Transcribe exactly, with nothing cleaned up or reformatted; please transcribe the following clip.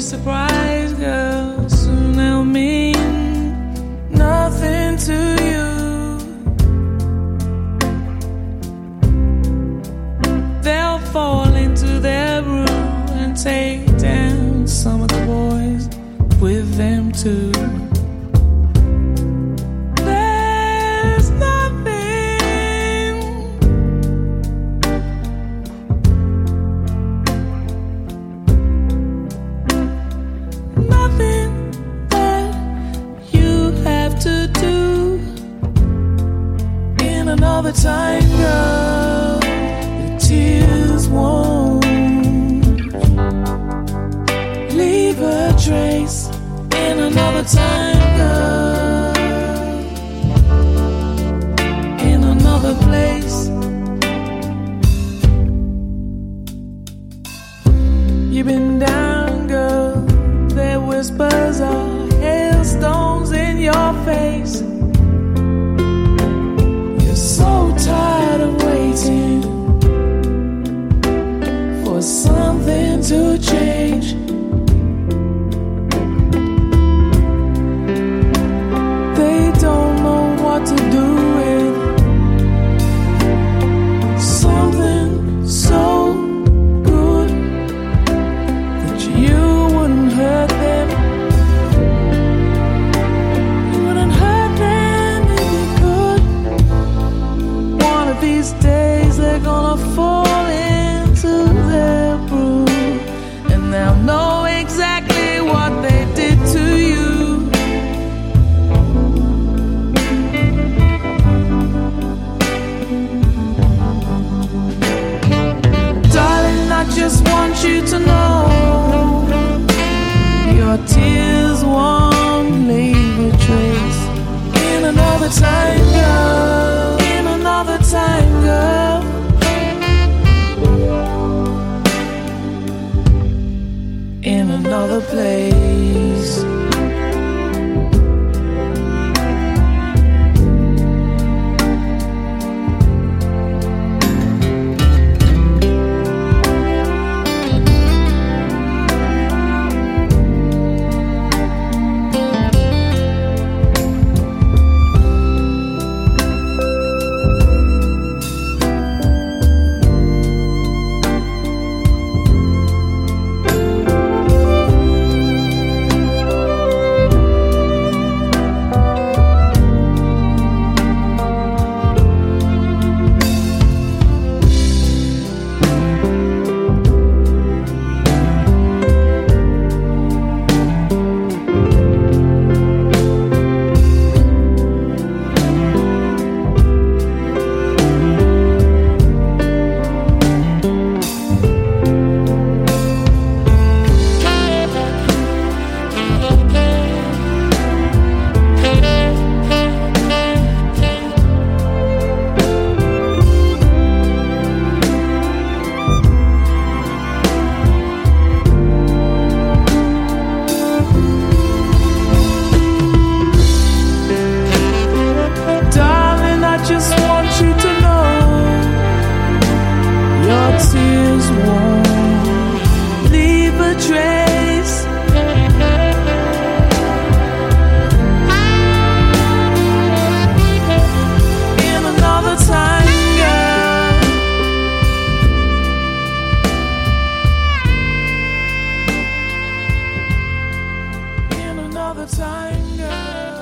surprised, girl. Soon they'll mean nothing to you. They'll fall into their room and take down some of the boys with them too. There's nothing, nothing that you have to do. In another time, girl, the tears won't leave a trace. In another time, girl, in another place. You've been down, girl. Their whispers are hailstones in your face. You're so tired of waiting for something to change. To do with something so good that you wouldn't hurt them. You wouldn't hurt them if you could. One of these days they're gonna fall into their groove, and they'll know exactly what they did to you. I just want you to know your tears won't leave a trace. In another time, girl, in another time, girl, in another place. Tears won't leave a trace. In another time, girl, in another time, girl.